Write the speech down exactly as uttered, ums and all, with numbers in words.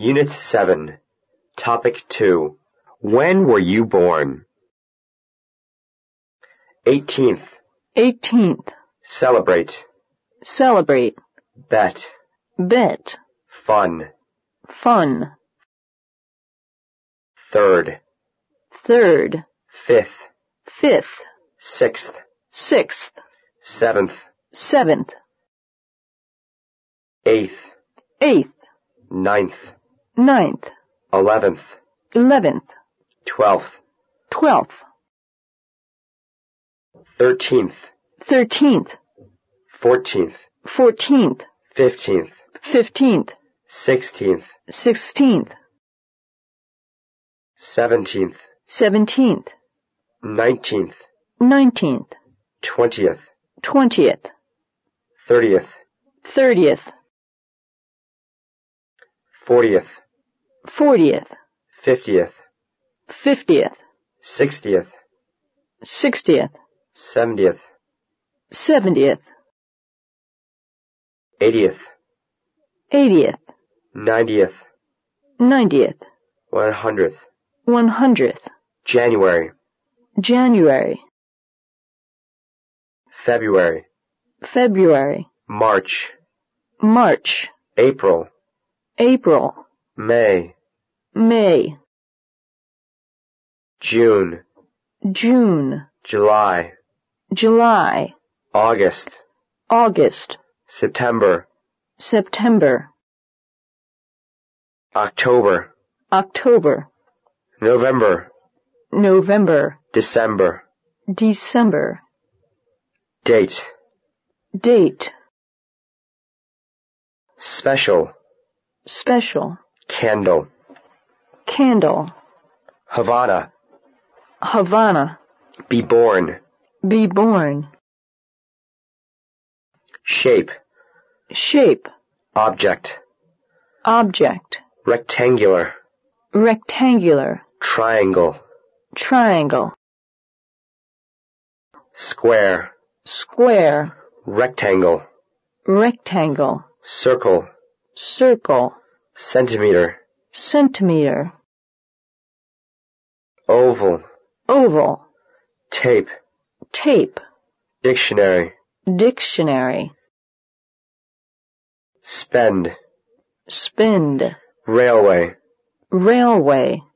Unit seven. Topic two. When were you born? eighteenth. eighteenth. Celebrate. Celebrate. Bet. Bet. Fun. Fun. Third. Third. Fifth. Fifth. Sixth. Sixth. Seventh. Seventh. Eighth. Eighth. Ninth. Ninth. Eleventh. Eleventh. Twelfth. Twelfth. Thirteenth. Thirteenth. Fourteenth. Fourteenth. Fifteenth. Fifteenth. Sixteenth. Sixteenth. Seventeenth. Seventeenth. Nineteenth. Nineteenth. Twentieth. Twentieth. Thirtieth. Thirtieth. Fortieth. Fortieth. Fiftieth. Fiftieth. Sixtieth. Sixtieth. Seventieth. Seventieth. Eightieth. Eightieth. Ninetieth. Ninetieth. One hundredth. One hundredth. January. January. February. February. March. March. April. April. May. May. June. June. July. July. August. August. September. September. October. October. November. November. December. December. Date. Date. Special. Special. Candle. Candle. Havana. Havana. Be born. Be born. Shape. Shape. Object. Object. Rectangular. Rectangular. Triangle. Triangle. Square. Square. Rectangle. Rectangle. Circle. Circle. Centimeter. Centimeter. Oval. Oval. Tape. Tape. Dictionary. Dictionary. Spend. Spend. Railway. Railway.